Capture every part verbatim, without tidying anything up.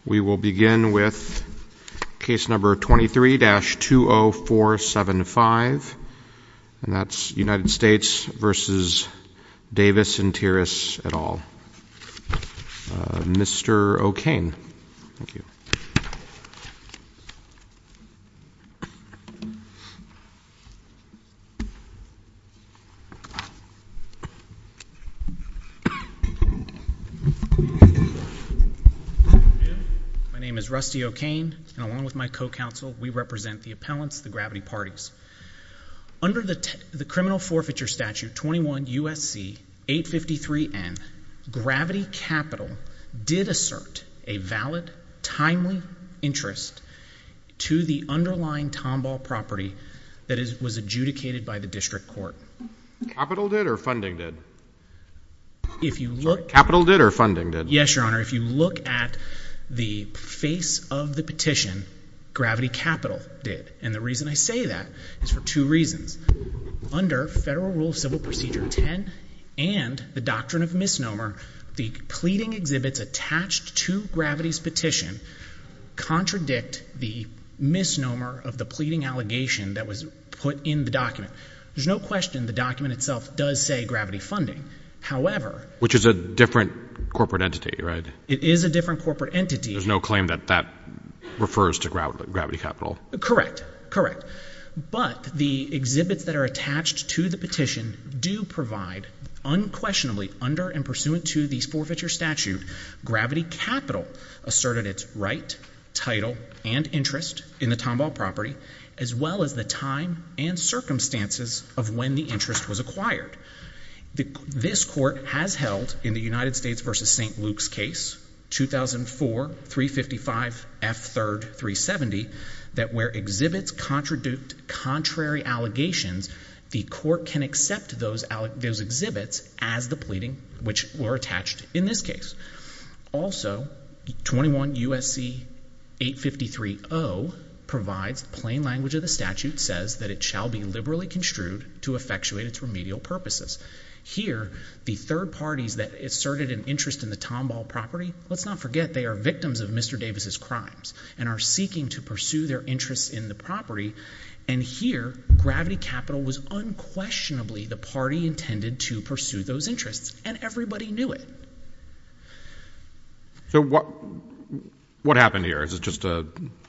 We will begin with case number twenty-three dash two oh four seven five, and that's United States versus Davis and Tiras et al. Uh, Mister O'Kane. Thank you. My name is Rusty O'Kane, and along with my co-counsel, we represent the appellants, the Gravity parties. Under the, t- the criminal forfeiture statute twenty-one U S C eight fifty-three N, Gravity Capital did assert a valid, timely interest to the underlying Tomball property that is, was adjudicated by the district court. Capital did or funding did? If you look, Sorry, capital did or funding did? Yes, Your Honor. If you look at the face of the petition, Gravity Capital did. And the reason I say that is for two reasons. Under Federal Rule of Civil Procedure ten and the Doctrine of Misnomer, the pleading exhibits attached to Gravity's petition contradict the misnomer of the pleading allegation that was put in the document. There's no question the document itself does say Gravity funding. However, which is a different corporate entity, right? It is a different corporate entity. There's no claim that that refers to Gravity Capital. Correct, correct. But the exhibits that are attached to the petition do provide, unquestionably, under and pursuant to the forfeiture statute, Gravity Capital asserted its right, title, and interest in the Tomball property, as well as the time and circumstances of when the interest was acquired. The, this court has held in the United States versus Saint Luke's case, two thousand four, three fifty-five F third three seventy, that where exhibits contradict contrary allegations, the court can accept those, those exhibits as the pleading which were attached in this case. Also, twenty-one U S C eight fifty-three O provides plain language of the statute says that it shall be liberally construed to effectuate its remedial purposes. Here, the third parties that asserted an interest in the Tomball property, let's not forget they are victims of Mister Davis's crimes and are seeking to pursue their interests in the property. And here, Gravity Capital was unquestionably the party intended to pursue those interests, and everybody knew it. So what what happened here? Is it just a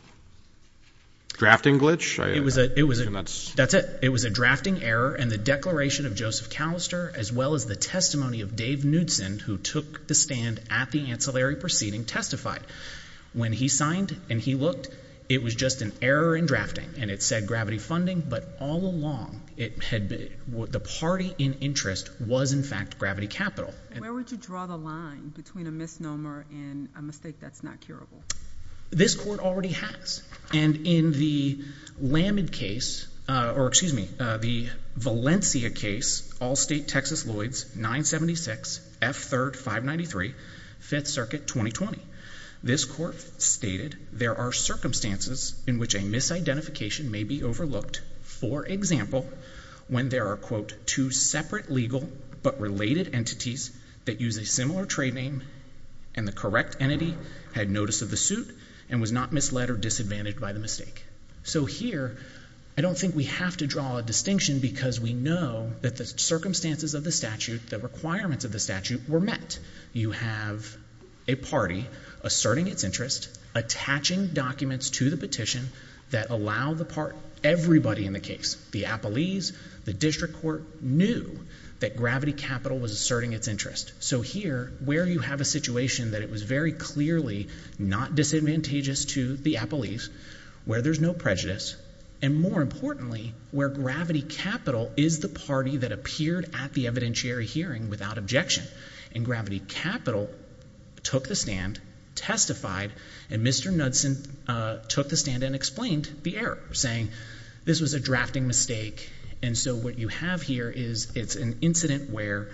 drafting glitch? I, it was a, it was a, that's, that's it. It was a drafting error, and the declaration of Joseph Callister, as well as the testimony of Dave Knudsen, who took the stand at the ancillary proceeding, testified. When he signed and he looked, it was just an error in drafting, and it said Gravity funding, but all along, it had been, the party in interest was in fact Gravity Capital. Where would you draw the line between a misnomer and a mistake that's not curable? This court already has. And in the Lamed case, uh, or excuse me, uh, the Valencia case, Allstate Texas Lloyds, nine seventy-six F third five ninety-three, Fifth Circuit twenty twenty. This court stated there are circumstances in which a misidentification may be overlooked. For example, when there are, quote, two separate legal but related entities that use a similar trade name and the correct entity had notice of the suit and was not misled or disadvantaged by the mistake. So here, I don't think we have to draw a distinction because we know that the circumstances of the statute, the requirements of the statute were met. You have a party asserting its interest, attaching documents to the petition that allow the part, everybody in the case, the appellees, the district court, knew that Gravity Capital was asserting its interest. So here, where you have a situation that it was very clearly not disadvantageous to the appellees, where there's no prejudice, and more importantly, where Gravity Capital is the party that appeared at the evidentiary hearing without objection. And Gravity Capital took the stand, testified, and Mister Knudsen uh, took the stand and explained the error, saying this was a drafting mistake. And so what you have here is it's an incident where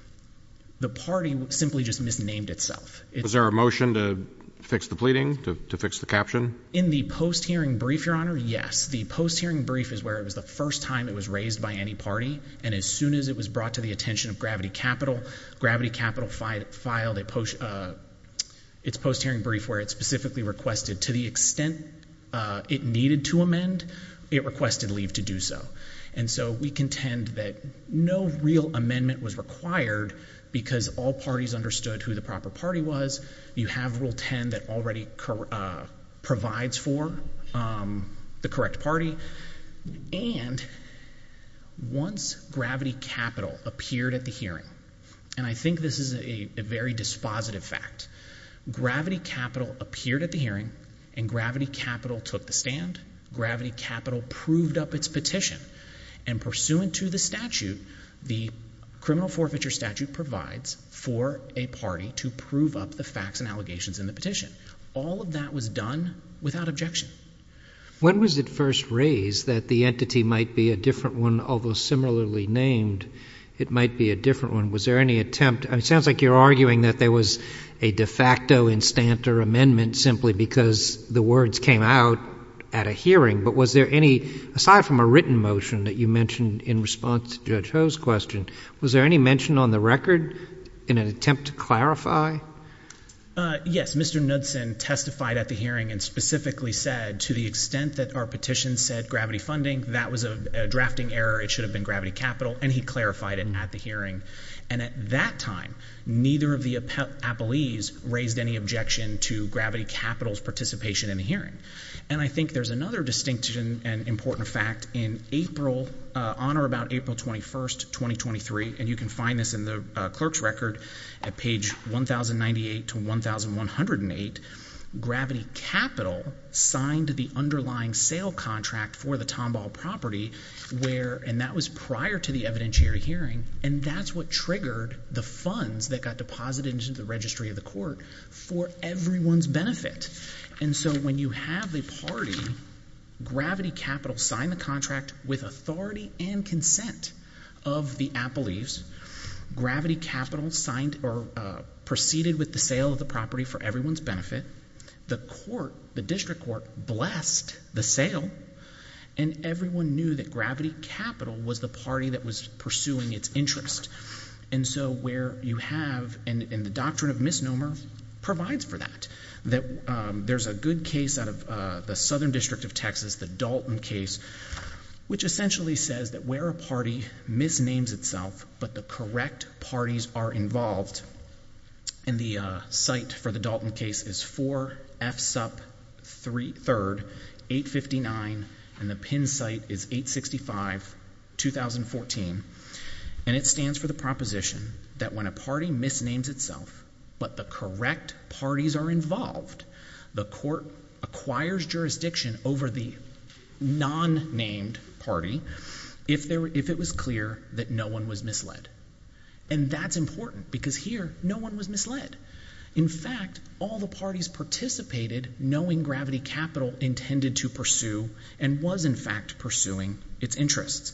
the party simply just misnamed itself. It's, was there a motion to fix the pleading, to, to fix the caption? In the post-hearing brief, Your Honor, yes. The post-hearing brief is where it was the first time it was raised by any party, and as soon as it was brought to the attention of Gravity Capital, Gravity Capital fi- filed a post, uh, its post-hearing brief where it specifically requested, to the extent uh, it needed to amend, it requested leave to do so. And so we contend that no real amendment was required because all parties understood who the proper party was. You have Rule ten that already uh, provides for um, the correct party. And once Gravity Capital appeared at the hearing, and I think this is a, a very dispositive fact, Gravity Capital appeared at the hearing, and Gravity Capital took the stand. Gravity Capital proved up its petition. And pursuant to the statute, the criminal forfeiture statute provides for a party to prove up the facts and allegations in the petition. All of that was done without objection. When was it first raised that the entity might be a different one, although similarly named, it might be a different one? Was there any attempt? I mean, it sounds like you're arguing that there was a de facto instanter amendment simply because the words came out at a hearing, but was there any, aside from a written motion that you mentioned in response to Judge Ho's question, was there any mention on the record in an attempt to clarify? Uh, yes, Mister Knudsen testified at the hearing and specifically said, to the extent that our petition said Gravity Funding, that was a, a drafting error, it should have been Gravity Capital, and he clarified it mm. at the hearing. And at that time, neither of the appellees raised any objection to Gravity Capital's participation in the hearing. And I think there's another distinction and important fact. In April, uh, on or about April twenty-first, twenty twenty-three, and you can find this in the uh, clerk's record at page one thousand ninety-eight to one thousand one hundred eight, Gravity Capital signed the underlying sale contract for the Tomball property, where, and that was prior to the evidentiary hearing, and that's what triggered the funds that got deposited into the registry of the court for everyone's benefit. And so when you have a party, Gravity Capital signed the contract with authority and consent of the appellees. Gravity Capital signed or uh, proceeded with the sale of the property for everyone's benefit. The court, the district court, blessed the sale, and everyone knew that Gravity Capital was the party that was pursuing its interest. And so where you have, and, and the doctrine of misnomer provides for that, that um, there's a good case out of uh, the Southern District of Texas, the Dalton case, which essentially says that where a party misnames itself, but the correct parties are involved, and the uh, site for the Dalton case is four F S U P third, eight fifty-nine, and the pin site is eight sixty-five, two thousand fourteen. And it stands for the proposition that when a party misnames itself, but the correct parties are involved, the court acquires jurisdiction over the non-named party if there, if it was clear that no one was misled. And that's important because here, no one was misled. In fact, all the parties participated knowing Gravity Capital intended to pursue and was in fact pursuing its interests.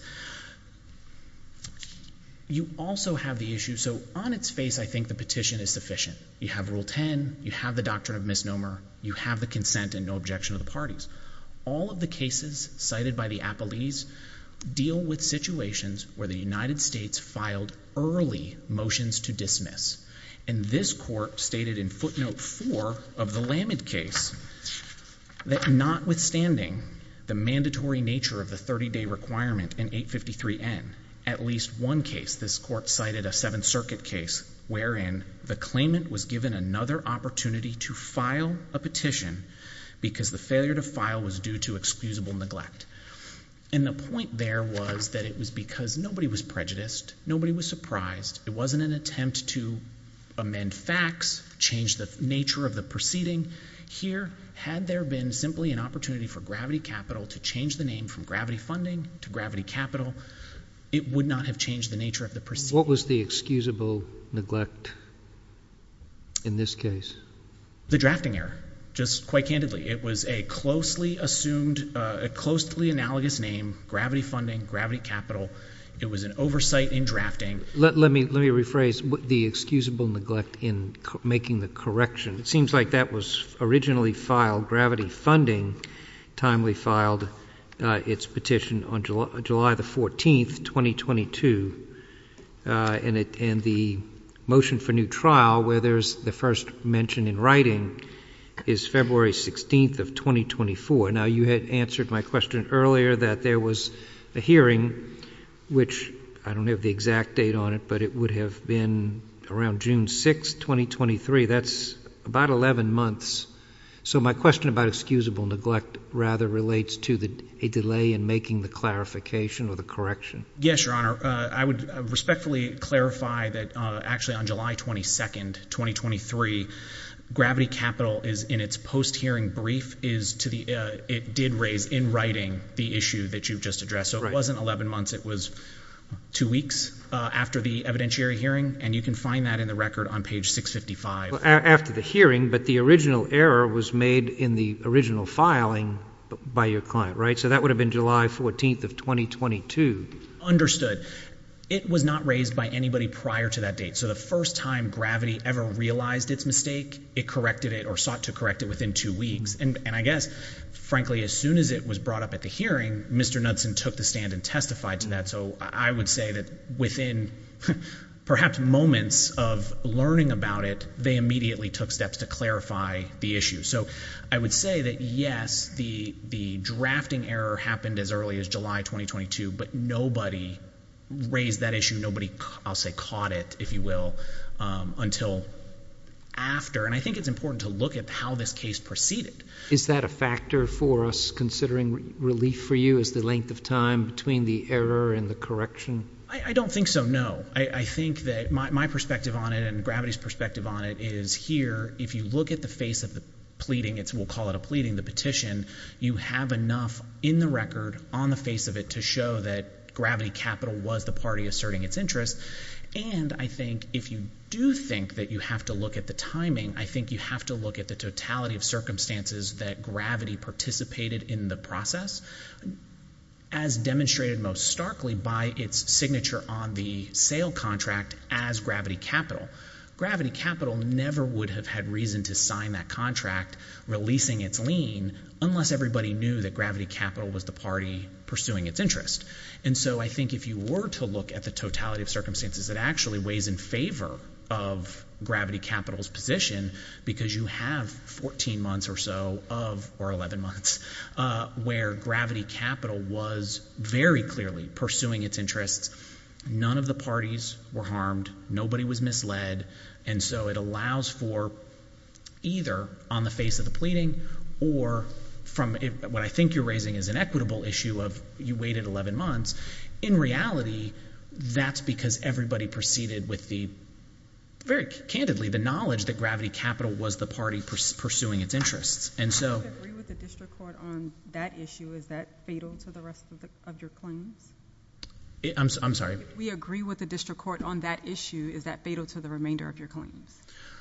You also have the issue, so on its face, I think the petition is sufficient. You have Rule ten, you have the doctrine of misnomer, you have the consent and no objection of the parties. All of the cases cited by the appellees deal with situations where the United States filed early motions to dismiss. And this court stated in footnote four of the Lamed case that notwithstanding the mandatory nature of the thirty-day requirement in eight fifty-three N, at least one case, this court cited a Seventh Circuit case wherein the claimant was given another opportunity to file a petition because the failure to file was due to excusable neglect. And the point there was that it was because nobody was prejudiced, nobody was surprised. It wasn't an attempt to amend facts, change the nature of the proceeding. Here, had there been simply an opportunity for Gravity Capital to change the name from Gravity Funding to Gravity Capital, it would not have changed the nature of the proceeding. What was the excusable neglect in this case? The drafting error. Just quite candidly, it was a closely assumed, uh, a closely analogous name, Gravity Funding, Gravity Capital. It was an oversight in drafting. Let, let me let me rephrase the excusable neglect in co- making the correction. It seems like that was originally filed. Gravity Funding timely filed uh, its petition on July, July the fourteenth, twenty twenty-two, uh, and it and the motion for new trial, where there's the first mention in writing, is February sixteenth of twenty twenty-four. Now, you had answered my question earlier that there was a hearing, which I don't have the exact date on it, but it would have been around June sixth, twenty twenty-three. That's about eleven months. So my question about excusable neglect rather relates to the, a delay in making the clarification or the correction. Yes, Your Honor. Uh, I would uh, respectfully clarify that uh, actually on July twenty-second, twenty twenty-three, Gravity Capital is in its post-hearing brief is to the, uh, it did raise in writing the issue that you've just addressed. So right. It wasn't eleven months, it was two weeks uh, after the evidentiary hearing, and you can find that in the record on page six fifty-five. Well, a- after the hearing, but the original error was made in the original filing b- by your client, right? So that would have been July fourteenth of twenty twenty-two. Understood. It was not raised by anybody prior to that date. So the first time Gravity ever realized its mistake, it corrected it or sought to correct it within two weeks. And, and I guess, frankly, as soon as it was brought up at the hearing, Mister Knudsen took the stand and testified to that. So I would say that within perhaps moments of learning about it, they immediately took steps to clarify the issue. So I would say that, yes, the, the drafting error happened as early as July twenty twenty-two, but nobody raised that issue. Nobody, I'll say, caught it, if you will, um, until after. And I think it's important to look at how this case proceeded. Is that a factor for us considering re- relief for you? Is the length of time between the error and the correction? I, I don't think so, no. I, I think that my, my perspective on it and Gravity's perspective on it is here, if you look at the face of the pleading, it's, we'll call it a pleading, the petition, you have enough in the record on the face of it to show that Gravity Capital was the party asserting its interest. And I think if you do think that you have to look at the timing, I think you have to look at the totality of circumstances that Gravity participated in the process, as demonstrated most starkly by its signature on the sale contract as Gravity Capital. Gravity Capital never would have had reason to sign that contract releasing its lien unless everybody knew that Gravity Capital was the party pursuing its interest. And so I think if you were to look at the totality of circumstances, it actually weighs in favor of Gravity Capital's position, because you have fourteen months or so of, or eleven months, uh, where Gravity Capital was very clearly pursuing its interests. None of the parties were harmed. Nobody was misled. And so it allows for either on the face of the pleading or from it, what I think you're raising is an equitable issue of you waited eleven months. In reality, that's because everybody proceeded with the, very candidly, the knowledge that Gravity Capital was the party pers- pursuing its interests. And so, do you agree with the district court on that issue? Is that fatal to the rest of, the, of your claims? It, I'm, I'm sorry. If we agree with the district court on that issue, is that fatal to the remainder of your claims?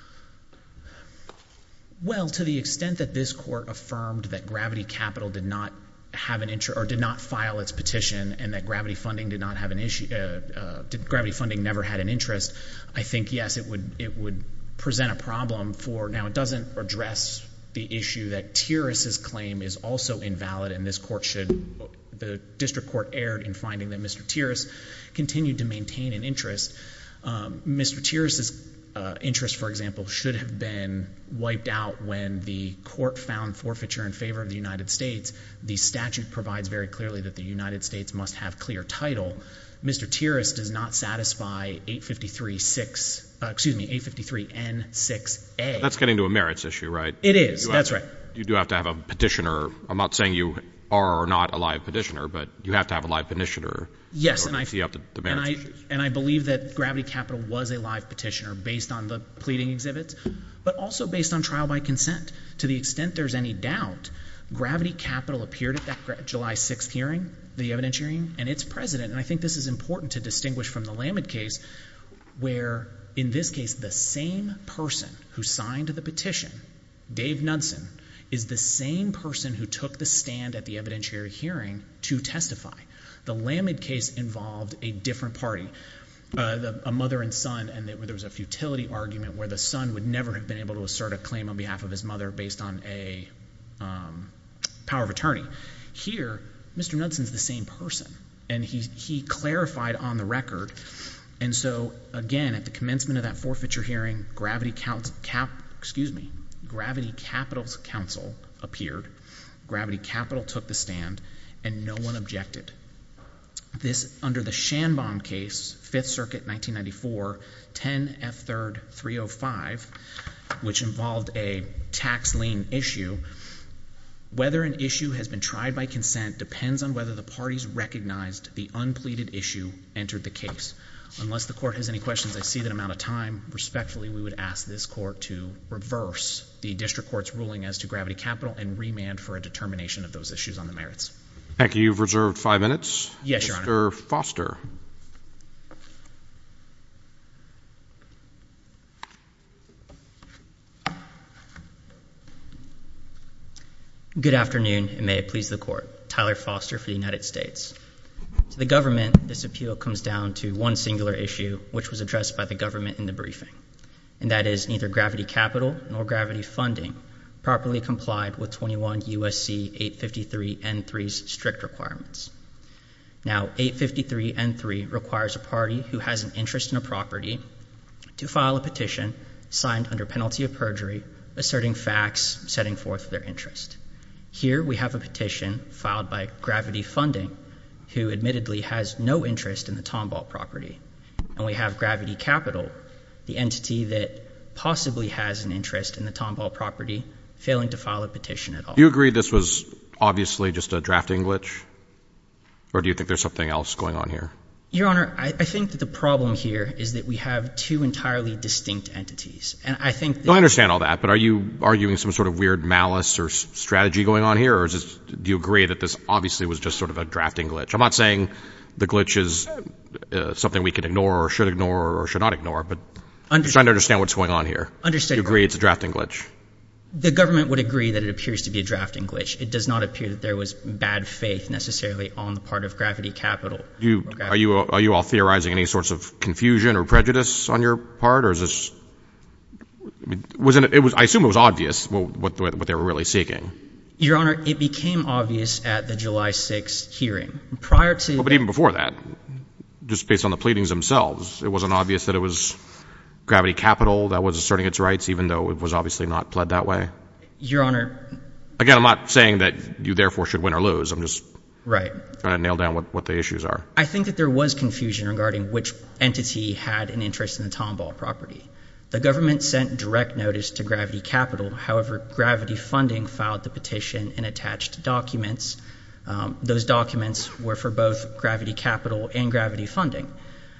Well, to the extent that this court affirmed that Gravity Capital did not have an interest or did not file its petition, and that Gravity Funding did not have an issue, uh, uh, did, Gravity Funding never had an interest, I think yes, it would it would present a problem for. Now, it doesn't address the issue that Tiris's claim is also invalid, and this court should. The district court erred in finding that Mister Tiris continued to maintain an interest. Um, Mister Tiris's uh, interest, for example, should have been wiped out when the court found forfeiture in favor of the United States. The statute provides very clearly that the United States must have clear title. Mister Tiris does not satisfy eight fifty-three six, uh, excuse me, eight fifty-three N six A. That's getting to a merits issue, right? It is. That's to, right. You do have to have a petitioner. I'm not saying you are or not a live petitioner, but you have to have a live petitioner. Yes, and I see up the, the merits and I, issues. And I believe that Gravity Capital was a live petitioner based on the pleading exhibits, but also based on trial by consent. To the extent there's any doubt, Gravity Capital appeared at that July sixth hearing, the evidence hearing, and its president, and I think this is important to distinguish from the Lamed case, where in this case the same person who signed the petition, Dave Knudsen, is the same person who took the stand at the evidentiary hearing to testify. The Lamed case involved a different party, uh, the, a mother and son, and there was a futility argument where the son would never have been able to assert a claim on behalf of his mother based on a um, power of attorney. Here, Mister Knudsen's the same person, and he, he clarified on the record And so, again, at the commencement of that forfeiture hearing, Gravity Council, Cap, excuse me, Gravity Capital's counsel appeared. Gravity Capital took the stand, and no one objected. This, under the Shanbaum case, Fifth Circuit, nineteen ninety-four, ten F third three oh five, which involved a tax lien issue, whether an issue has been tried by consent depends on whether the parties recognized the unpleaded issue entered the case. Unless the court has any questions, I see that I'm out of time. Respectfully, we would ask this court to reverse the district court's ruling as to Gravity Capital and remand for a determination of those issues on the merits. Thank you. You've reserved five minutes. Yes, Your Honor. Mister Foster. Good afternoon, and may it please the court. Tyler Foster for the United States. To the government, this appeal comes down to one singular issue, which was addressed by the government in the briefing, and that is neither Gravity Capital nor Gravity Funding properly complied with twenty-one U S C eight fifty-three N three's strict requirements. Now, eight fifty-three N three requires a party who has an interest in a property to file a petition signed under penalty of perjury, asserting facts setting forth their interest. Here we have a petition filed by Gravity Funding, who admittedly has no interest in the Tomball property. And we have Gravity Capital, the entity that possibly has an interest in the Tomball property, failing to file a petition at all. Do you agree this was obviously just a drafting glitch? Or do you think there's something else going on here? Your Honor, I, I think that the problem here is that we have two entirely distinct entities. And I think that— No, I understand all that, but are you arguing some sort of weird malice or s- strategy going on here? Or is this, do you agree that this obviously was just sort of a drafting glitch? I'm not saying the glitch is uh, something we can ignore or should ignore or should not ignore, but I'm just trying to understand what's going on here. Understood. Do you agree it's a drafting glitch? The government would agree that it appears to be a drafting glitch. It does not appear that there was bad faith necessarily on the part of Gravity Capital. You, Gravity. Are you are you all theorizing any sorts of confusion or prejudice on your part, or is this? I mean, wasn't it? It was. I assume it was obvious what what, what they were really seeking. Your Honor, it became obvious at the July sixth hearing. Prior to— Well, but even before that, just based on the pleadings themselves, it wasn't obvious that it was Gravity Capital that was asserting its rights, even though it was obviously not pled that way? Your Honor— Again, I'm not saying that you therefore should win or lose. I'm just Right. trying to nail down what, what the issues are. I think that there was confusion regarding which entity had an interest in the Tomball property. The government sent direct notice to Gravity Capital. However, Gravity Funding filed the petition and attached documents. Um, those documents were for both Gravity Capital and Gravity Funding.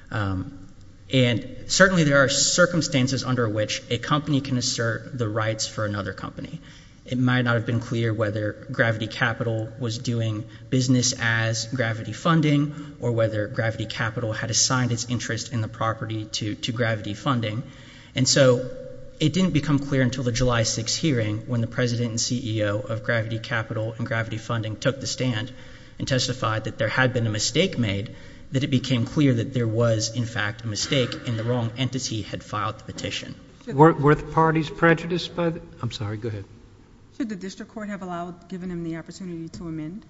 Um, and certainly there are circumstances under which a company can assert the rights for another company. It might not have been clear whether Gravity Capital was doing business as Gravity Funding or whether Gravity Capital had assigned its interest in the property to, to Gravity Funding. And so it didn't become clear until the July sixth hearing when the president and C E O of Gravity Capital and Gravity Funding took the stand and testified that there had been a mistake made, that it became clear that there was, in fact, a mistake and the wrong entity had filed the petition. Were, were the parties prejudiced by the— I'm sorry, go ahead. Should the district court have allowed, given him the opportunity to amend?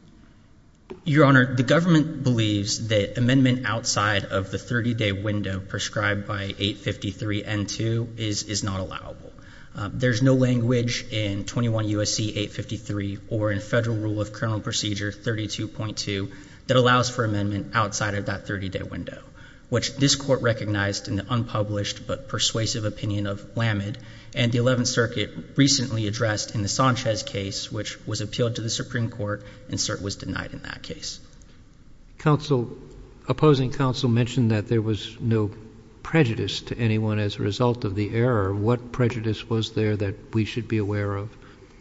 Your Honor, the government believes that amendment outside of the thirty-day window prescribed by eight fifty-three N two is, is not allowable. Uh, there's no language in twenty-one U S C eight fifty-three or in Federal Rule of Criminal Procedure thirty-two point two that allows for amendment outside of that thirty-day window, which this court recognized in the unpublished but persuasive opinion of Lamed, and the eleventh Circuit recently addressed in the Sanchez case, which was appealed to the Supreme Court, and cert was denied in that case. Counsel, opposing counsel mentioned that there was no prejudice to anyone as a result of the error. What prejudice was there that we should be aware of?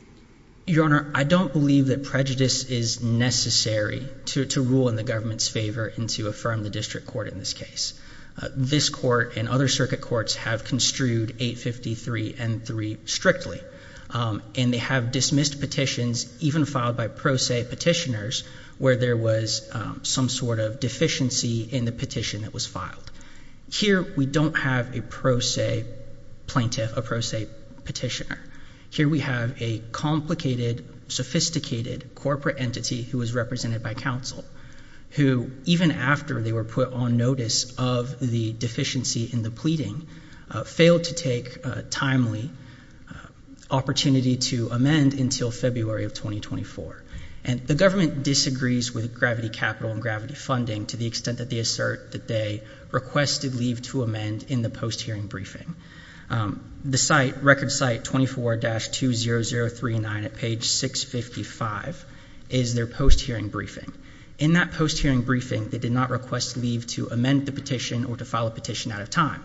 Your Honor, I don't believe that prejudice is necessary to, to rule in the government's favor and to affirm the district court in this case. Uh, this court and other circuit courts have construed eight fifty-three N three strictly, um, and they have dismissed petitions, even filed by pro se petitioners, where there was um, some sort of deficiency in the petition that was filed. Here, we don't have a pro se plaintiff, a pro se petitioner. Here we have a complicated, sophisticated corporate entity who is represented by counsel. who, even after they were put on notice of the deficiency in the pleading, uh, failed to take uh, timely uh, opportunity to amend until February of twenty twenty-four. And the government disagrees with Gravity Capital and Gravity Funding to the extent that they assert that they requested leave to amend in the post-hearing briefing. Um, the site, record site twenty-four dash two zero zero three nine at page six fifty-five is their post-hearing briefing. In that post-hearing briefing, they did not request leave to amend the petition or to file a petition out of time.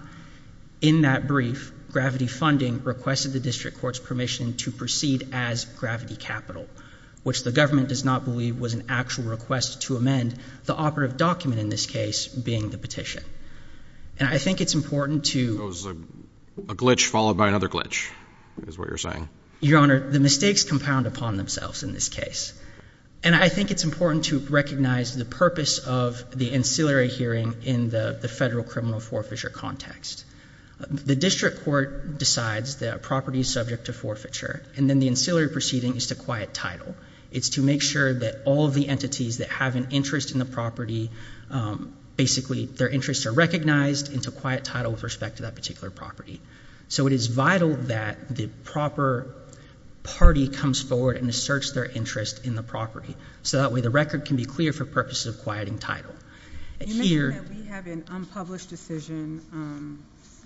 In that brief, Gravity Funding requested the district court's permission to proceed as Gravity Capital, which the government does not believe was an actual request to amend, the operative document in this case being the petition. And I think it's important to— It was a, a glitch followed by another glitch, is what you're saying. Your Honor, the mistakes compound upon themselves in this case. And I think it's important to recognize the purpose of the ancillary hearing in the, the federal criminal forfeiture context. The district court decides that a property is subject to forfeiture, and then the ancillary proceeding is to quiet title. It's to make sure that all of the entities that have an interest in the property, um, basically their interests are recognized into quiet title with respect to that particular property. So it is vital that the proper party comes forward and asserts their interest in the property, so that way the record can be clear for purposes of quieting title. You Here, mentioned that we have an unpublished decision um,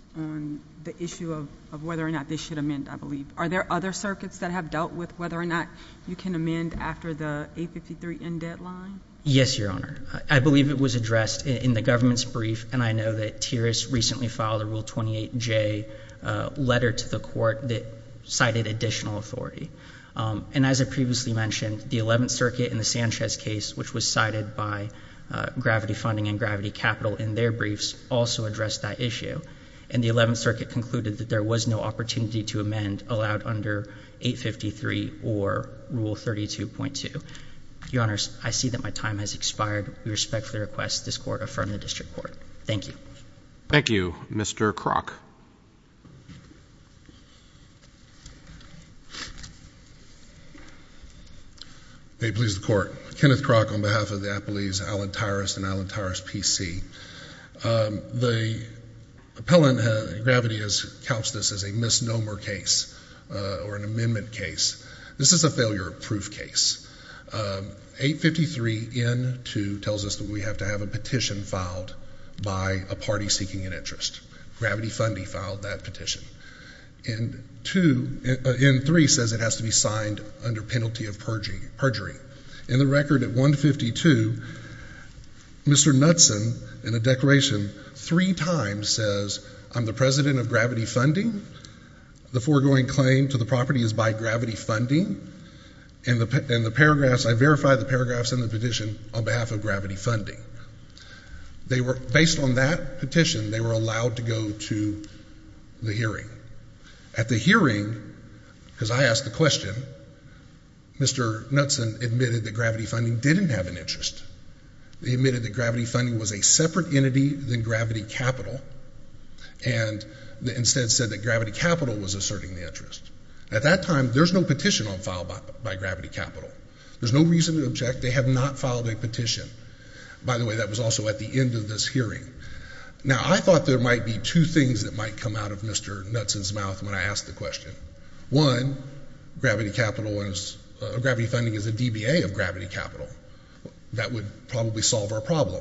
on the issue of, of whether or not they should amend, I believe. Are there other circuits that have dealt with whether or not you can amend after the eight fifty-three end deadline? Yes, Your Honor. I believe it was addressed in, in the government's brief, and I know that T I R I S recently filed a Rule twenty-eight J uh, letter to the court that cited additional authority. Um, and as I previously mentioned, the eleventh Circuit in the Sanchez case, which was cited by uh, Gravity Funding and Gravity Capital in their briefs, also addressed that issue. And the eleventh Circuit concluded that there was no opportunity to amend allowed under eight fifty-three or Rule thirty-two point two. Your Honors, I see that my time has expired. We respectfully request this Court affirm the District Court. Thank you. Thank you. Mister Kroc. May it please the Court. Kenneth Kroc on behalf of the appellees Alan Tyrus and Alan Tyrus P C. Um, the appellant, uh, Gravity, has couched this as a misnomer case uh, or an amendment case. This is a failure of proof case. Um, eight fifty-three N two tells us that we have to have a petition filed by a party seeking an interest. Gravity Funding filed that petition. In two, uh, N three says it has to be signed under penalty of perjury. perjury. In the record at one fifty-two, Mister Knudsen, in a declaration, three times says, I'm the president of Gravity Funding. The foregoing claim to the property is by Gravity Funding. And the, and the paragraphs, I verified the paragraphs in the petition on behalf of Gravity Funding. They were, based on that petition, they were allowed to go to the hearing. At the hearing, because I asked the question, Mister Knudsen admitted that Gravity Funding didn't have an interest. He admitted that Gravity Funding was a separate entity than Gravity Capital, and instead said that Gravity Capital was asserting the interest. At that time, there's no petition on file by, by Gravity Capital. There's no reason to object. They have not filed a petition. By the way, that was also at the end of this hearing. Now, I thought there might be two things that might come out of Mister Knudsen's mouth when I asked the question. One, Gravity Capital is, uh, Gravity Funding is a D B A of Gravity Capital. That would probably solve our problem.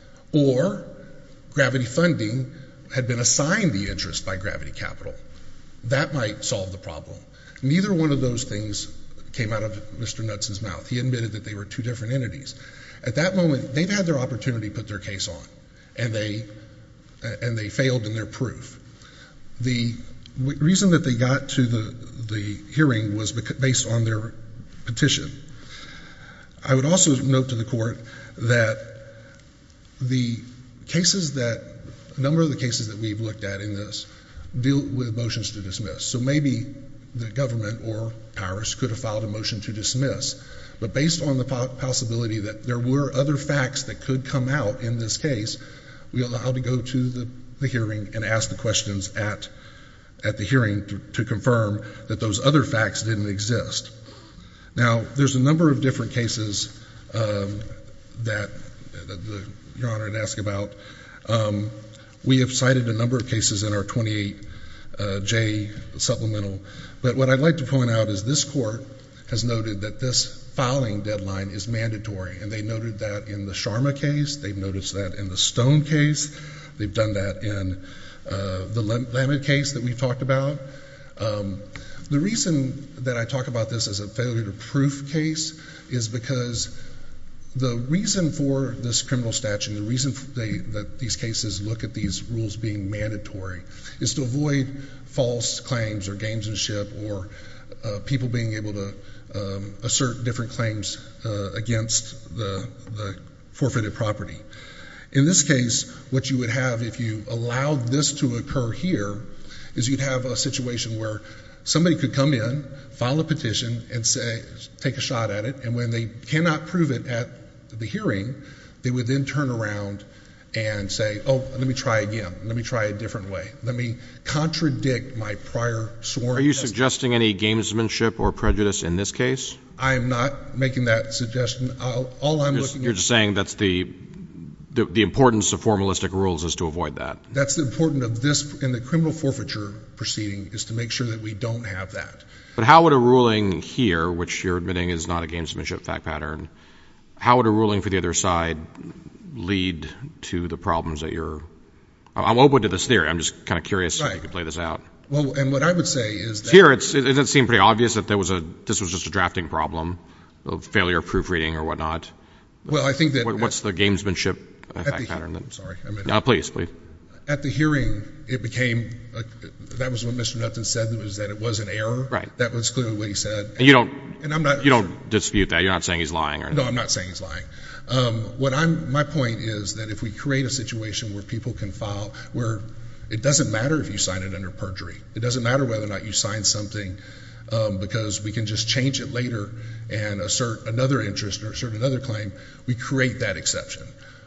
Or, Gravity Funding had been assigned the interest by Gravity Capital. That might solve the problem. Neither one of those things came out of Mister Knudsen's mouth. He admitted that they were two different entities. At that moment, they've had their opportunity to put their case on, and they and they failed in their proof. The reason that they got to the, the hearing was based on their petition. I would also note to the Court that the cases that, a number of the cases that we've looked at in this deal with motions to dismiss. So maybe the government or Tyrus could have filed a motion to dismiss. But based on the possibility that there were other facts that could come out in this case, we allowed to go to the, the hearing and ask the questions at, at the hearing to, to confirm that those other facts didn't exist. Now, there's a number of different cases um, that that the, Your Honor had asked about, um, we have cited a number of cases in our twenty-eight J supplemental. But what I'd like to point out is this court has noted that this filing deadline is mandatory. And they noted that in the Sharma case. They've noticed that in the Stone case. They've done that in uh, the Lamed case that we've talked about. Um, the reason that I talk about this as a failure to proof case is because the reason for this criminal statute, the reason they, that these cases look at these rules being mandatory is to avoid false claims or gamesmanship or uh, people being able to um, assert different claims uh, against the, the forfeited property. In this case, what you would have if you allowed this to occur here is you'd have a situation where somebody could come in, file a petition, and say, take a shot at it, and when they cannot prove it at the hearing, they would then turn around and say, oh, let me try again. Let me try a different way. Let me contradict my prior sworn. Are you suggesting any gamesmanship or prejudice in this case? I am not making that suggestion. I'll, all I'm you're, looking You're at, just saying that's the, the the importance of formalistic rules is to avoid that. That's the importance of this in the criminal forfeiture proceeding is to make sure that we don't have that. But how would a ruling here, which you're admitting is not a gamesmanship fact pattern, how would a ruling for the other side lead to the problems that you're – I'm open to this theory. I'm just kind of curious right. if you could play this out. Well, and what I would say is that – Here, it's, it doesn't seem pretty obvious that there was a – this was just a drafting problem, a failure of proofreading or whatnot. Well, I think that – what, What's the gamesmanship fact the, pattern? That, I'm sorry. I mean, no, please, please. At the hearing, it became a, – that was what Mister Nutten said, was that it was an error. Right. That was clearly what he said. And you don't – and I'm not, you don't dispute that. You're not saying he's lying or anything. No, I'm not saying he's lying. Um, what I'm – my point is that if we create a situation where people can file – where it doesn't matter if you sign it under perjury. It doesn't matter whether or not you sign something um, because we can just change it later and assert another interest or assert another claim. We create that exception.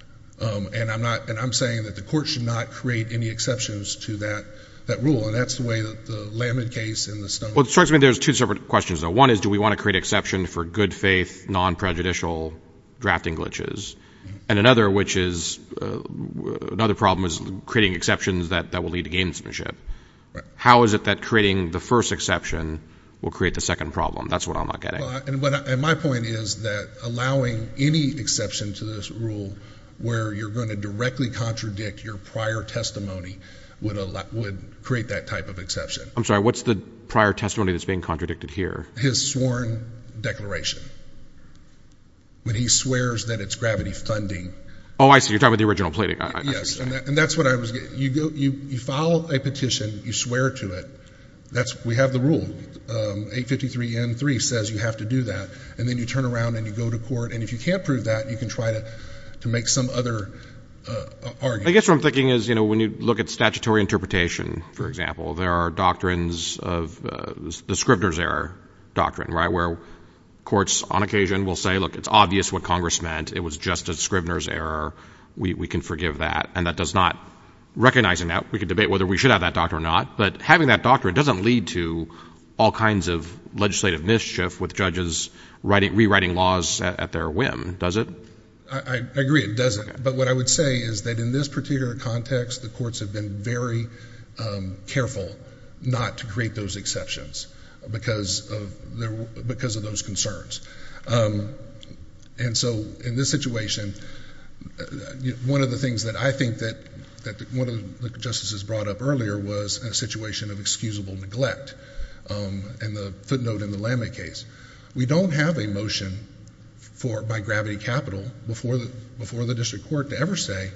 Um, and I'm not – and I'm saying that the court should not create any exceptions to that that rule. And that's the way that the Lamed case and the Stone – Well, it strikes me there's two separate questions, though. One is, do we want to create exception for good faith, non-prejudicial drafting glitches? And another, which is uh, another problem, is creating exceptions that, that will lead to gamesmanship. Right. How is it that creating the first exception will create the second problem? That's what I'm not getting. Well, and, what I, and my point is that allowing any exception to this rule where you're going to directly contradict your prior testimony would allow, would create that type of exception. I'm sorry, what's the prior testimony that's being contradicted here? His sworn declaration. When he swears that it's gravity funding. Oh, I see. You're talking about the original pleading. I, I yes, and, that, and that's what I was getting. You go, you, you file a petition, you swear to it. That's we have the rule. Um, eight fifty-three N three says you have to do that, and then you turn around and you go to court. And if you can't prove that, you can try to to make some other uh, argument. I guess what I'm thinking is, you know, when you look at statutory interpretation, for example, there are doctrines of uh, the Scrivener's error doctrine, right, where courts on occasion will say, look, it's obvious what Congress meant. It was just a Scrivener's error. We, we can forgive that. And that does not, recognizing that, we could debate whether we should have that doctrine or not, but having that doctrine doesn't lead to all kinds of legislative mischief with judges writing, rewriting laws at, at their whim, does it? I, I agree it doesn't. Okay. But what I would say is that in this particular context, the courts have been very um, careful not to create those exceptions. Because of their, because of those concerns. Um, and so in this situation, uh, one of the things that I think that, that the, one of the justices brought up earlier was a situation of excusable neglect. Um, and the footnote in the Lamed case. We don't have a motion for by Gravity Capital before the, before the district court to ever say,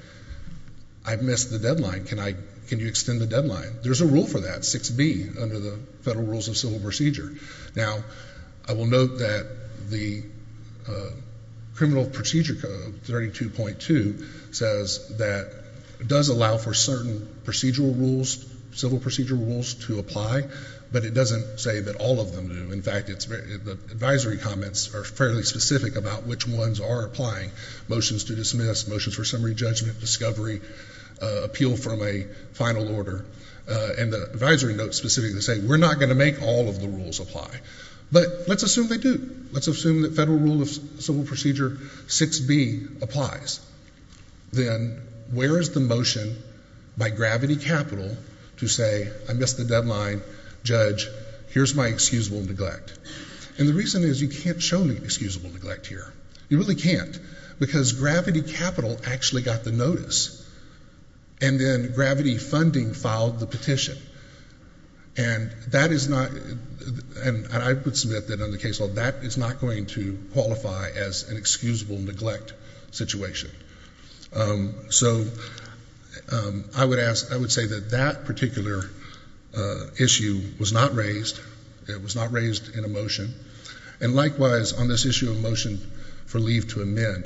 I've missed the deadline. Can I Can you extend the deadline? There's a rule for that, six B, under the Federal Rules of Civil Procedure. Now, I will note that the uh, Criminal Procedure Code, thirty-two point two, says that it does allow for certain procedural rules, civil procedural rules to apply, but it doesn't say that all of them do. In fact, it's very, the advisory comments are fairly specific about which ones are applying. Motions to dismiss, motions for summary judgment, discovery, Uh, appeal from a final order, uh, and the advisory note specifically say we're not going to make all of the rules apply. But let's assume they do. Let's assume that Federal Rule of Civil Procedure six B applies. then where is the motion by Gravity Capital to say, I missed the deadline, Judge, here's my excusable neglect? And the reason is you can't show me excusable neglect here. You really can't, because Gravity Capital actually got the notice. And then Gravity Funding filed the petition. And that is not, and I would submit that under the case law, that is not going to qualify as an excusable neglect situation. Um, so um, I would ask, I would say that that particular uh, issue was not raised. It was not raised in a motion. And likewise, on this issue of motion for leave to amend,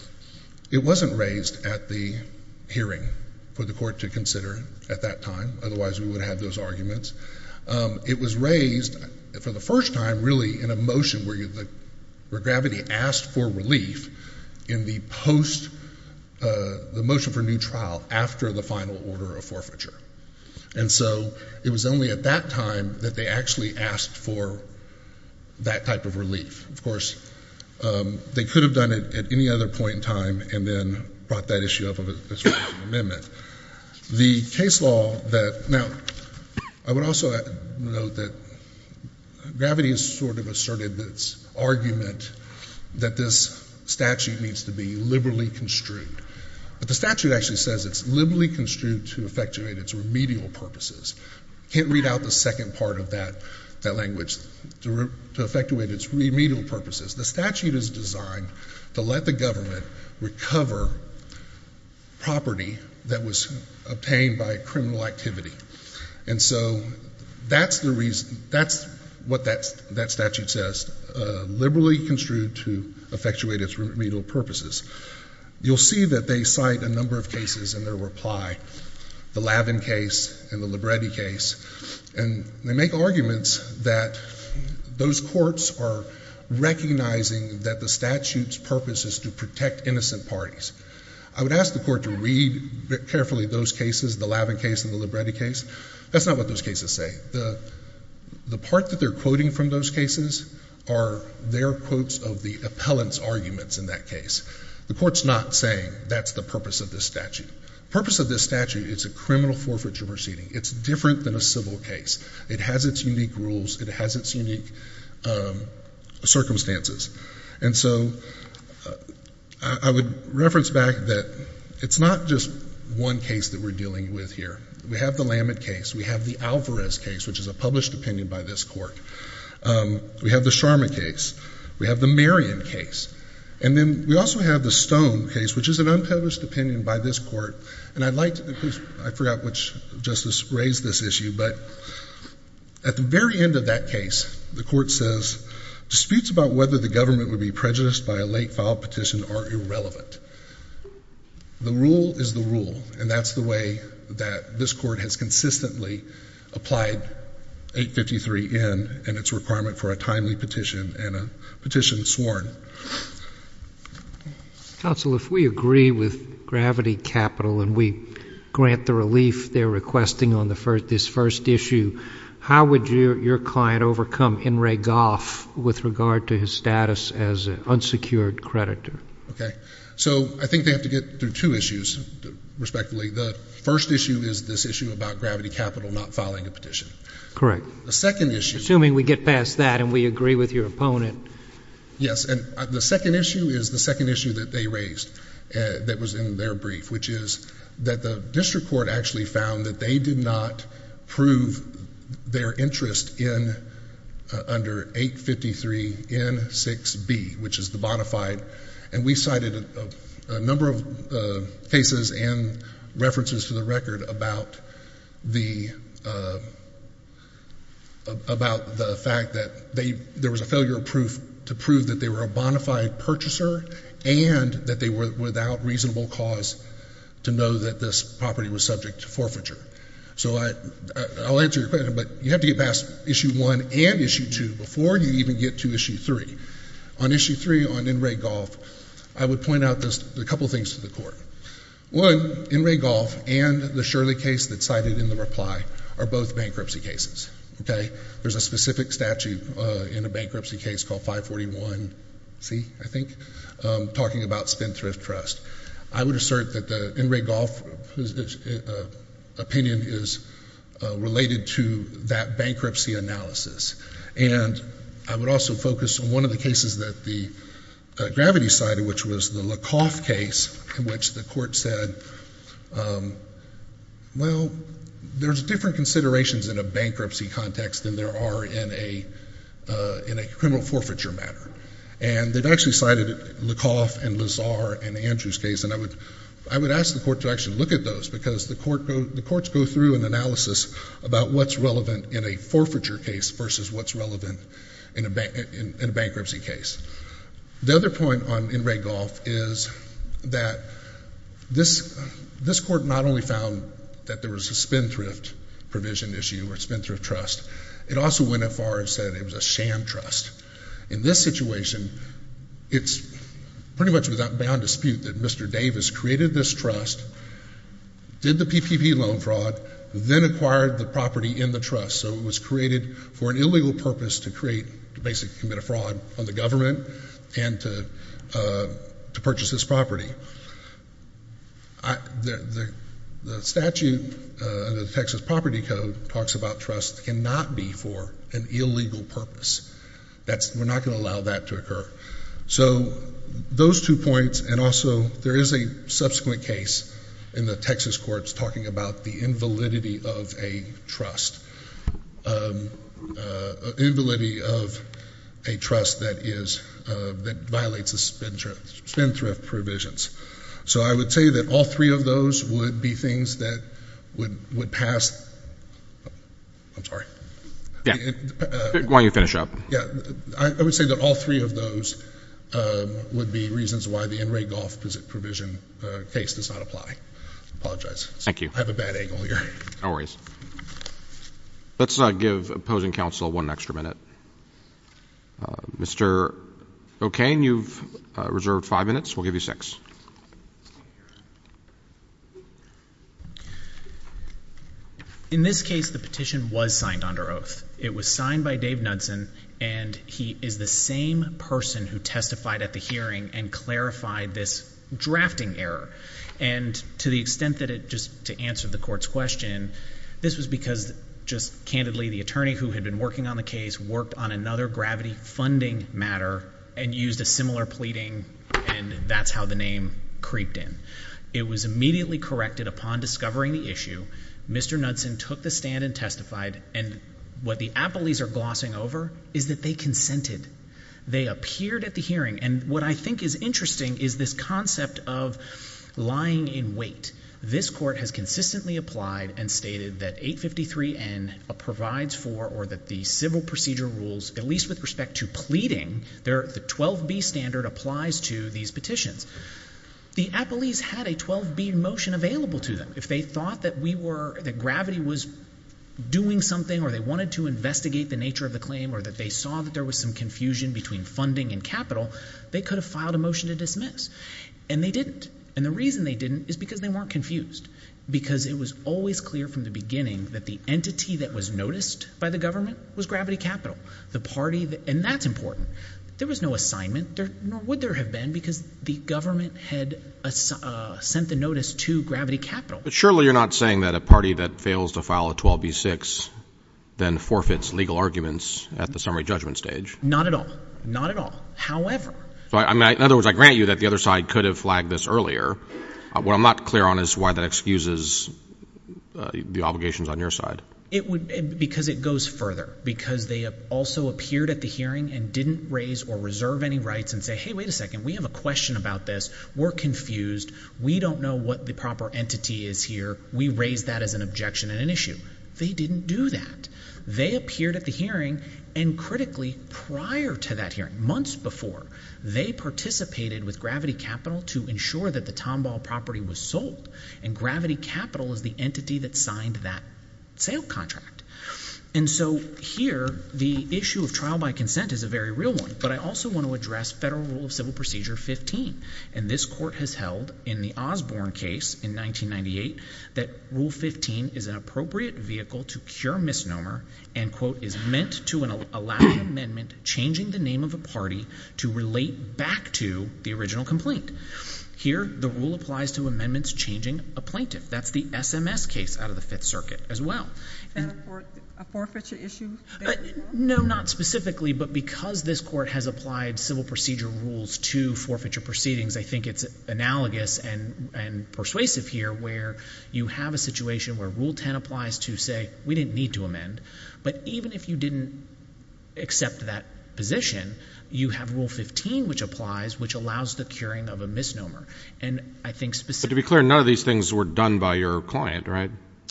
it wasn't raised at the hearing for the court to consider at that time. Otherwise, we would have those arguments. Um, it was raised for the first time, really, in a motion where, you, the, where Gravity asked for relief in the post, uh, the motion for new trial after the final order of forfeiture. And so it was only at that time that they actually asked for that type of relief. Of course, um, they could have done it at any other point in time and then brought that issue up as an amendment. The case law that, now, I would also note that Gravity has sort of asserted this argument that this statute needs to be liberally construed. But the statute actually says it's liberally construed to effectuate its remedial purposes. Can't read out the second part of that, that language, to, re, to effectuate its remedial purposes. The statute is designed to let the government recover property that was obtained by criminal activity. And so that's the reason, that's what that, that statute says, uh, liberally construed to effectuate its remedial purposes. You'll see that they cite a number of cases in their reply, the Lavin case and the Libretti case, and they make arguments that those courts are recognizing that the statute's purpose is to protect innocent parties. I would ask the court to read carefully those cases, the Lavin case and the Libretti case. That's not what those cases say. The, the part that they're quoting from those cases are their quotes of the appellant's arguments in that case. The court's not saying that's the purpose of this statute. The purpose of this statute is a criminal forfeiture proceeding. It's different than a civil case. It has its unique rules. It has its unique um, circumstances. And so uh, I, I would reference back that it's not just one case that we're dealing with here. We have the Lamed case. We have the Alvarez case, which is a published opinion by this court. Um, we have the Sharma case. We have the Marion case. And then we also have the Stone case, which is an unpublished opinion by this court. And I'd like to, I forgot which justice raised this issue, but at the very end of that case, the court says, disputes about whether the government would be prejudiced by a late filed petition are irrelevant. The rule is the rule, and that's the way that this court has consistently applied eight fifty-three N and its requirement for a timely petition and a petition sworn. Counsel, if we agree with Gravity Capital and we grant the relief they're requesting on the first, this first issue, how would your, your client overcome In re Goff with regard to his status as an unsecured creditor? Okay. So I think they have to get through two issues, respectively. The first issue is this issue about Gravity Capital not filing a petition. Correct. The second issue... Assuming we get past that and we agree with your opponent... Yes, and the second issue is the second issue that they raised uh, that was in their brief, which is that the district court actually found that they did not prove their interest in uh, under eight fifty-three N six B, which is the bona fide. And we cited a, a, a number of uh, cases and references to the record about the uh, about the fact that they there was a failure of proof to prove that they were a bona fide purchaser and that they were without reasonable cause to know that this property was subject to forfeiture. So I, I'll answer your question, but you have to get past issue one and issue two before you even get to issue three. On issue three, on In re Goff, I would point out this, a couple things to the court. One, In re Goff and the Shirley case that's cited in the reply are both bankruptcy cases. Okay, there's a specific statute uh, in a bankruptcy case called five forty-one C, I think, um, talking about spendthrift trust. I would assert that the In re Golf uh, opinion is uh, related to that bankruptcy analysis. And I would also focus on one of the cases that the uh, Gravity cited, which was the Lakoff case, in which the court said, um, well, there's different considerations in a bankruptcy context than there are in a uh, in a criminal forfeiture matter. And they've actually cited Lakoff and Lazar and Andrew's case, and I would I would ask the court to actually look at those, because the court go, the courts go through an analysis about what's relevant in a forfeiture case versus what's relevant in a, ba- in, in a bankruptcy case. The other point on In re Golf is that this this court not only found that there was a spendthrift provision issue or spendthrift trust, it also went as far as said it was a sham trust. In this situation, it's pretty much without beyond dispute that Mister Davis created this trust, did the P P P loan fraud, then acquired the property in the trust. So it was created for an illegal purpose to create, to basically commit a fraud on the government and to uh, to purchase this property. I, the, the, the statute uh, under the Texas Property Code talks about trusts cannot be for an illegal purpose. That's, we're not going to allow that to occur. So those two points, and also there is a subsequent case in the Texas courts talking about the invalidity of a trust, um, uh, invalidity of a trust that is uh, that violates the spendthrift, spendthrift provisions. So I would say that all three of those would be things that would would pass. I'm sorry. Yeah. Uh, Why don't you finish up? Yeah, I, I would say that all three of those um, would be reasons why the In re Golf provision uh, case does not apply. Apologize. Thank you. I have a bad angle here. No worries. Let's uh, give opposing counsel one extra minute. Uh, Mister O'Kane, you've uh, reserved five minutes. We'll give you six. In this case, the petition was signed under oath. It was signed by Dave Knudsen, and he is the same person who testified at the hearing and clarified this drafting error. And to the extent that it, just to answer the court's question, this was because just candidly the attorney who had been working on the case worked on another gravity funding matter and used a similar pleading, and that's how the name creeped in. It was immediately corrected upon discovering the issue. Mister Knudsen took the stand and testified, and what the appellees are glossing over is that they consented. They appeared at the hearing, and what I think is interesting is this concept of lying in wait. This court has consistently applied and stated that eight fifty-three N provides for, or that the civil procedure rules, at least with respect to pleading, the twelve B standard applies to these petitions. The appellees had a twelve B motion available to them. If they thought that we were, that Gravity was doing something, or they wanted to investigate the nature of the claim, or that they saw that there was some confusion between funding and capital, they could have filed a motion to dismiss. And they didn't. And the reason they didn't is because they weren't confused. Because it was always clear from the beginning that the entity that was noticed by the government was Gravity Capital. The party, that, and that's important. There was no assignment, there, nor would there have been, because the government had ass- uh, sent the notice to Gravity Capital. But surely you're not saying that a party that fails to file a twelve B six then forfeits legal arguments at the summary judgment stage? Not at all. Not at all. However... So, I, I mean, I, in other words, I grant you that the other side could have flagged this earlier. Uh, what I'm not clear on is why that excuses uh, the obligations on your side. It would, because it goes further, because they also appeared at the hearing and didn't raise or reserve any rights and say, hey, wait a second, we have a question about this, we're confused, we don't know what the proper entity is here, we raised that as an objection and an issue. They didn't do that. They appeared at the hearing, and critically, prior to that hearing, months before, they participated with Gravity Capital to ensure that the Tomball property was sold, and Gravity Capital is the entity that signed that sale contract. And so here, the issue of trial by consent is a very real one, but I also want to address Federal Rule of Civil Procedure fifteen. And this court has held in the Osborne case in nineteen ninety-eight that Rule fifteen is an appropriate vehicle to cure misnomer and, quote, is meant to an, allow an amendment changing the name of a party to relate back to the original complaint. Here, the rule applies to amendments changing a plaintiff. That's the S M S case out of the Fifth Circuit as well. Is that a, for, a forfeiture issue? Uh, no, not specifically, but because this court has applied civil procedure rules to forfeiture proceedings, I think it's analogous and, and persuasive here, where you have a situation where Rule ten applies to say, we didn't need to amend, but even if you didn't accept that position, you have Rule fifteen, which applies, which allows the curing of a misnomer. And I think specifically— But to be clear, none of these things were done by your client, right?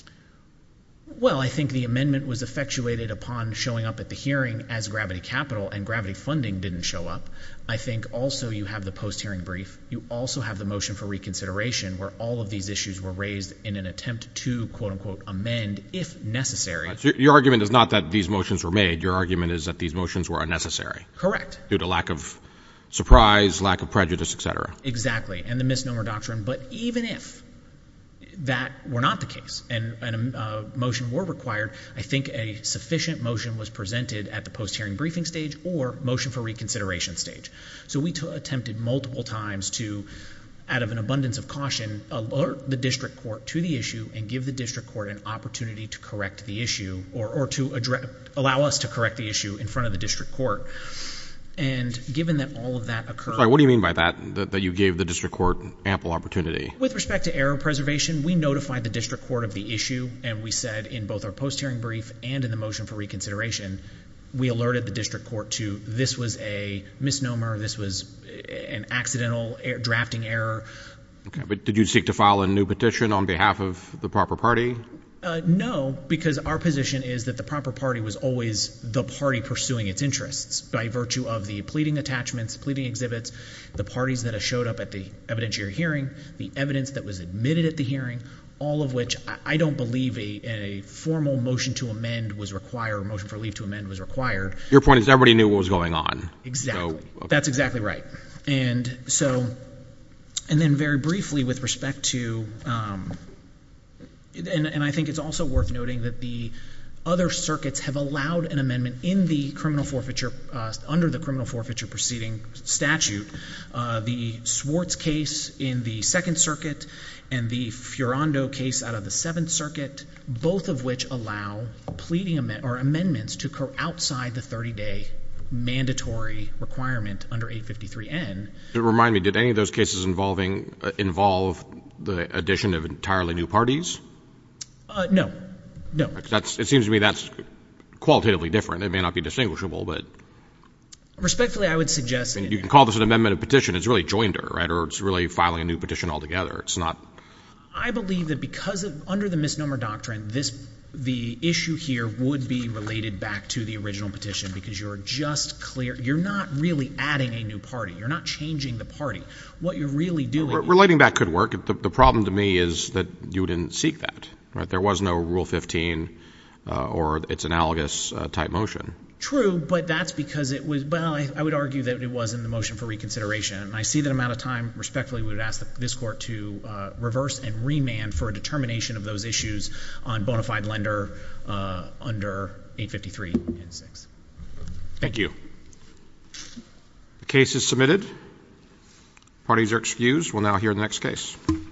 Well, I think the amendment was effectuated upon showing up at the hearing as Gravity Capital, and Gravity Funding didn't show up. I think also you have the post-hearing brief. You also have the motion for reconsideration, where all of these issues were raised in an attempt to, quote-unquote, amend if necessary. Right. So your argument is not that these motions were made. Your argument is that these motions were unnecessary. Correct. Due to lack of surprise, lack of prejudice, et cetera. Exactly, and the misnomer doctrine. But even if that were not the case and, and a uh, motion were required, I think a sufficient motion was presented at the post-hearing briefing stage or motion for reconsideration stage. So we t- attempted multiple times to, out of an abundance of caution, alert the district court to the issue and give the district court an opportunity to correct the issue or, or to address, allow us to correct the issue in front of the district court. And given that all of that occurred— Sorry, what do you mean by that, that, that you gave the district court ample opportunity? With respect to error preservation, we notified the district court of the issue, and we said in both our post-hearing brief and in the motion for reconsideration, we alerted the district court to this was a misnomer, this was an accidental er- drafting error. Okay, but did you seek to file a new petition on behalf of the proper party? Uh, no, because our position is that the proper party was always the party pursuing its interests by virtue of the pleading attachments, pleading exhibits, the parties that have showed up at the evidentiary hearing, the evidence that was admitted at the hearing, all of which I, I don't believe a, a formal motion to amend was required, or motion for leave to amend was required. Your point is everybody knew what was going on. Exactly. So, okay. That's exactly right. And so, and then very briefly with respect to— um, And, and I think it's also worth noting that the other circuits have allowed an amendment in the criminal forfeiture, uh, under the criminal forfeiture proceeding statute. Uh, the Swartz case in the Second Circuit and the Furando case out of the Seventh Circuit, both of which allow pleading am- or amendments to occur outside the thirty-day mandatory requirement under eight fifty-three N. Remind me, did any of those cases involving uh, involve the addition of entirely new parties? Uh, no, no. That's, it seems to me that's qualitatively different. It may not be distinguishable, but— Respectfully, I would suggest— I mean, you can call this an amendment of petition. It's really joinder, right? Or it's really filing a new petition altogether. It's not— I believe that because of, under the misnomer doctrine, this, the issue here would be related back to the original petition because you're just clear, you're not really adding a new party. You're not changing the party. What you're really doing— R- relating back could work. The, the problem to me is that you didn't seek that, right? There was no Rule fifteen uh, or its analogous uh, type motion. True, but that's because it was— well, I, I would argue that it was in the motion for reconsideration. And I see that I'm out of time. Respectfully, we would ask the, this court to uh, reverse and remand for a determination of those issues on bona fide lender uh, under eight fifty-three and six. Thank you. The case is submitted. Parties are excused. We'll now hear the next case.